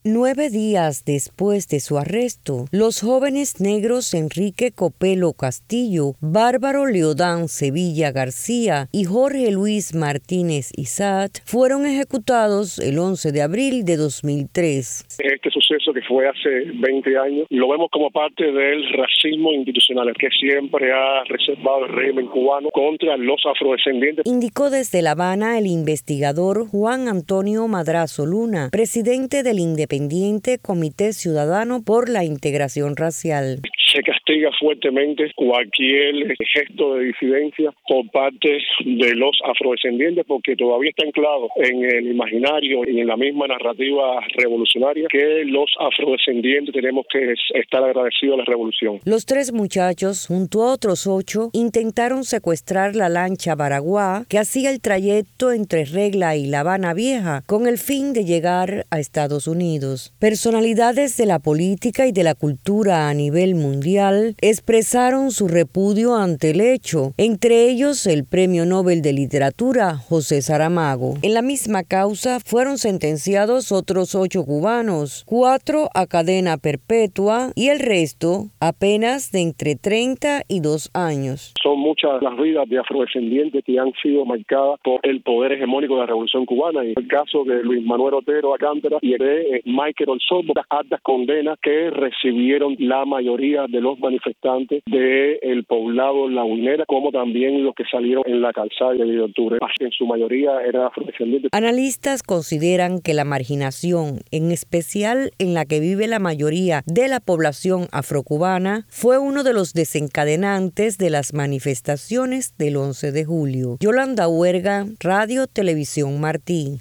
9 días después de su arresto, los jóvenes negros Enrique Copelo Castillo, Bárbaro Leodán Sevilla García y Jorge Luis Martínez Isat fueron ejecutados el 11 de abril de 2003. Este suceso que fue hace 20 años lo vemos como parte del racismo institucional que siempre ha reservado el régimen cubano contra los afrodescendientes. Indicó desde La Habana el investigador Juan Antonio Madrazo Luna, presidente del Independiente Comité Ciudadano por la Integración Racial. Se castiga fuertemente cualquier gesto de disidencia por parte de los afrodescendientes porque todavía está anclado en el imaginario y en la misma narrativa revolucionaria que los afrodescendientes tenemos que estar agradecidos a la revolución. Los 3 muchachos, junto a otros 8, intentaron secuestrar la lancha Baraguá que hacía el trayecto entre Regla y La Habana Vieja con el fin de llegar a Estados Unidos. Personalidades de la política y de la cultura a nivel mundial expresaron su repudio ante el hecho, entre ellos el Premio Nobel de Literatura José Saramago. En la misma causa fueron sentenciados otros 8 cubanos, 4 a cadena perpetua y el resto a penas de entre 30 y 2 años. Son muchas las vidas de afrodescendientes que han sido marcadas por el poder hegemónico de la Revolución Cubana, y el caso de Luis Manuel Otero Alcántara y de Michael Olzobo, las altas condenas que recibieron la mayoría de los manifestantes del poblado La Guinera, como también los que salieron en la calzada de octubre, en su mayoría eran afrodescendientes. Analistas consideran que la marginación, en especial en la que vive la mayoría de la población afrocubana, fue uno de los desencadenantes de las manifestaciones del 11 de julio. Yolanda Huerga, Radio Televisión Martí.